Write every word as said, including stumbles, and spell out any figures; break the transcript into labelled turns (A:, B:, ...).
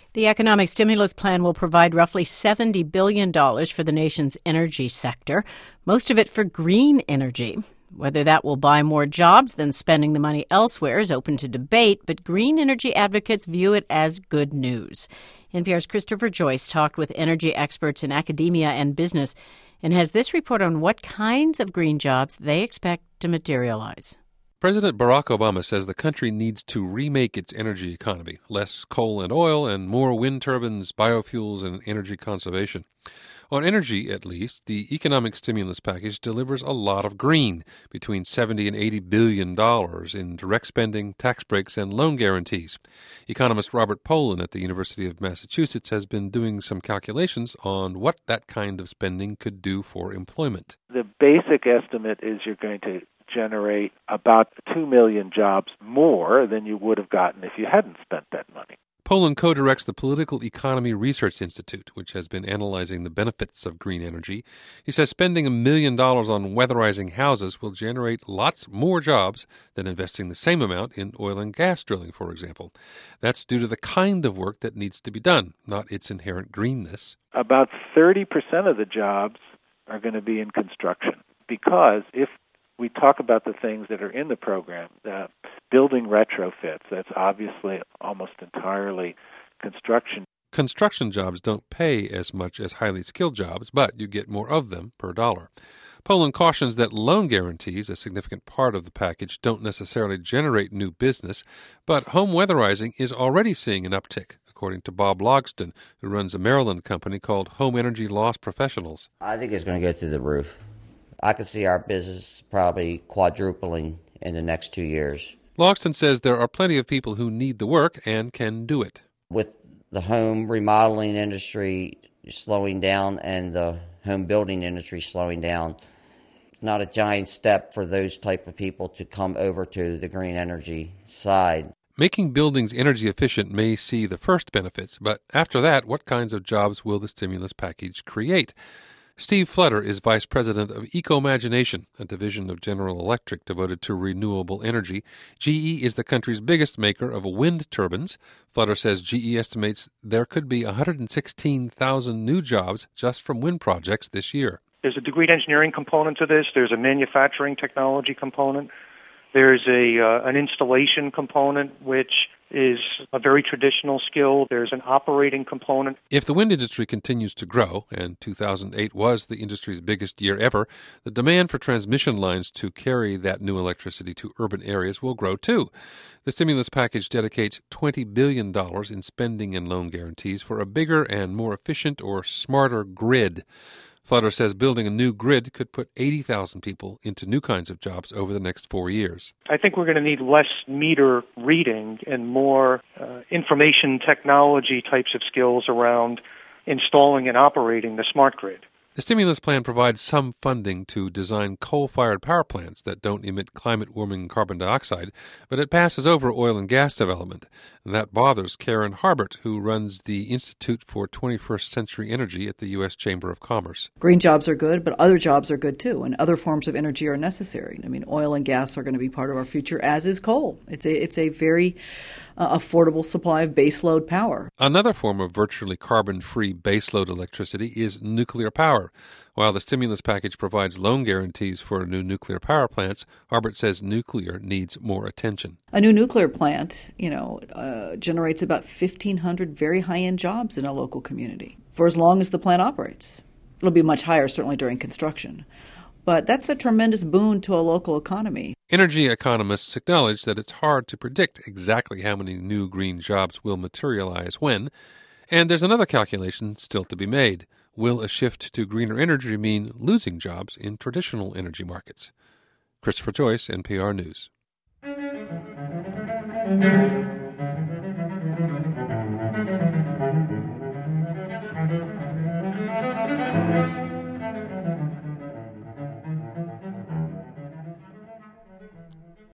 A: The economic stimulus plan will provide roughly seventy billion dollars for the nation's energy sector, most of it for green energy. Whether that will buy more jobs than spending the money elsewhere is open to debate, but green energy advocates view it as good news. N P R's Christopher Joyce talked with energy experts in academia and business and has this report on what kinds of green jobs they expect to materialize.
B: President Barack Obama says the country needs to remake its energy economy, less coal and oil and more wind turbines, biofuels, and energy conservation. On energy, at least, the economic stimulus package delivers a lot of green, between seventy and eighty billion dollars in direct spending, tax breaks, and loan guarantees. Economist Robert Pollin at the University of Massachusetts has been doing some calculations on what that kind of spending could do for employment.
C: The basic estimate is you're going to generate about two million jobs more than you would have gotten if you hadn't spent that money.
B: Pollin co-directs the Political Economy Research Institute, which has been analyzing the benefits of green energy. He says spending a million dollars on weatherizing houses will generate lots more jobs than investing the same amount in oil and gas drilling, for example. That's due to the kind of work that needs to be done, not its inherent greenness.
C: About thirty percent of the jobs are going to be in construction, because if we talk about the things that are in the program, the building retrofits, that's obviously almost entirely construction.
B: Construction jobs don't pay as much as highly skilled jobs, but you get more of them per dollar. Pollin cautions that loan guarantees, a significant part of the package, don't necessarily generate new business, but home weatherizing is already seeing an uptick, according to Bob Logston, who runs a Maryland company called Home Energy Loss Professionals.
D: I think it's going to go through the roof. I could see our business probably quadrupling in the next two years.
B: Logston says there are plenty of people who need the work and can do it.
D: With the home remodeling industry slowing down and the home building industry slowing down, it's not a giant step for those type of people to come over to the green energy side.
B: Making buildings energy efficient may see the first benefits, but after that, what kinds of jobs will the stimulus package create? Steve Flutter is vice president of Ecomagination, a division of General Electric devoted to renewable energy. G E is the country's biggest maker of wind turbines. Flutter says G E estimates there could be one hundred sixteen thousand new jobs just from wind projects this year.
E: There's a degree engineering component to this. There's a manufacturing technology component. There's a uh, an installation component, which is a very traditional skill. There's an operating component.
B: If the wind industry continues to grow, and two thousand eight was the industry's biggest year ever, the demand for transmission lines to carry that new electricity to urban areas will grow too. The stimulus package dedicates twenty billion dollars in spending and loan guarantees for a bigger and more efficient or smarter grid. Flutter says building a new grid could put eighty thousand people into new kinds of jobs over the next four years.
E: I think we're going to need less meter reading and more uh, information technology types of skills around installing and operating the smart grid.
B: The stimulus plan provides some funding to design coal-fired power plants that don't emit climate-warming carbon dioxide, but it passes over oil and gas development. And that bothers Karen Harbert, who runs the Institute for twenty-first Century Energy at the U S Chamber of Commerce.
F: Green jobs are good, but other jobs are good too, and other forms of energy are necessary. I mean, oil and gas are going to be part of our future, as is coal. It's a, it's a very uh, affordable supply of baseload power.
B: Another form of virtually carbon-free baseload electricity is nuclear power. While the stimulus package provides loan guarantees for new nuclear power plants, Harbert says nuclear needs more attention.
F: A new nuclear plant, you know, uh, generates about fifteen hundred very high-end jobs in a local community for as long as the plant operates. It'll be much higher, certainly during construction. But that's a tremendous boon to a local economy.
B: Energy economists acknowledge that it's hard to predict exactly how many new green jobs will materialize when, and there's another calculation still to be made. Will a shift to greener energy mean losing jobs in traditional energy markets? Christopher Joyce, N P R News.